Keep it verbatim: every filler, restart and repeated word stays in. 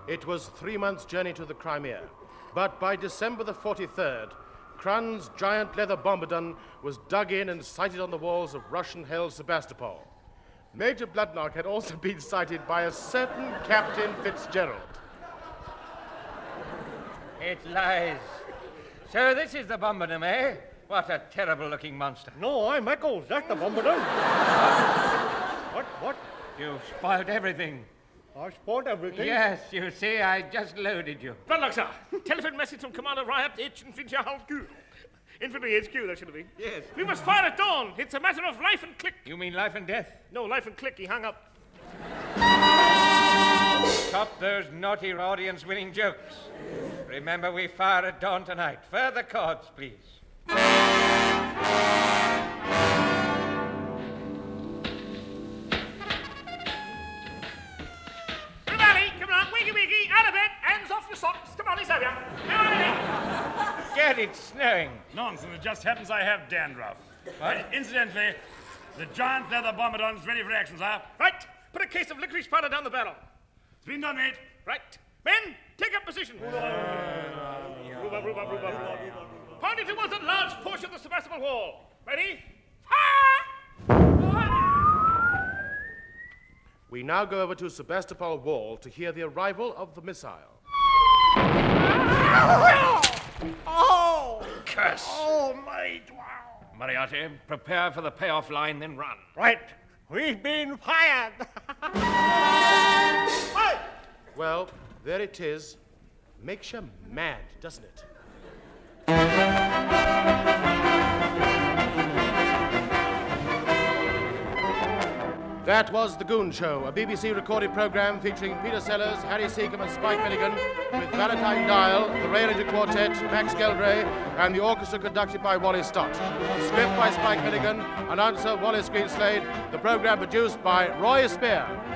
It was three months' journey to the Crimea. But by December the forty-third, Kran's giant leather bombardon was dug in and sighted on the walls of Russian-held Sebastopol. Major Bloodnok had also been sighted by a certain Captain Fitzgerald. It lies. So this is the bombardon, eh? What a terrible-looking monster. No, I'm Eccles. That's the bombardon. What? What? You spoiled everything. I spoiled everything? Yes, you see, I just loaded you. Bloodnok, sir. Telephone message from Commander Riot, H. Infantry H Q. Infantry H Q, that should have been. Yes. We must fire at dawn. It's a matter of life and click. You mean life and death? No, life and click. He hung up. Stop those naughty audience-winning jokes. Remember, we fire at dawn tonight. Further chords, please. Everybody, come on, wiggy wiggy, out of bed, hands off your socks. Come on, it's over. Come on, Get it snowing. Nonsense, it just happens I have dandruff. What? Uh, incidentally, the giant leather bombardon's ready for action, sir. Right, put a case of licorice powder down the barrel. It's been done, mate. Right. Men, take up position. Move up, move up, move up, move up. Pointing towards a large portion of the Sebastopol wall. Ready? Fire! We now go over to Sebastopol Wall to hear the arrival of the missile. Oh! Curse. Oh, mate, wow. Moriarty, prepare for the payoff line, then run. Right. We've been fired. Hey! Well, there it is. Makes you mad, doesn't it? That was The Goon Show, a B B C recorded program featuring Peter Sellers, Harry Seacombe and Spike Milligan, with Valentine Dial, the Ray Ranger Quartet, Max Geldray, and the orchestra conducted by Wally Stott. Script by Spike Milligan, announcer Wallace Greenslade, the program produced by Roy Spear.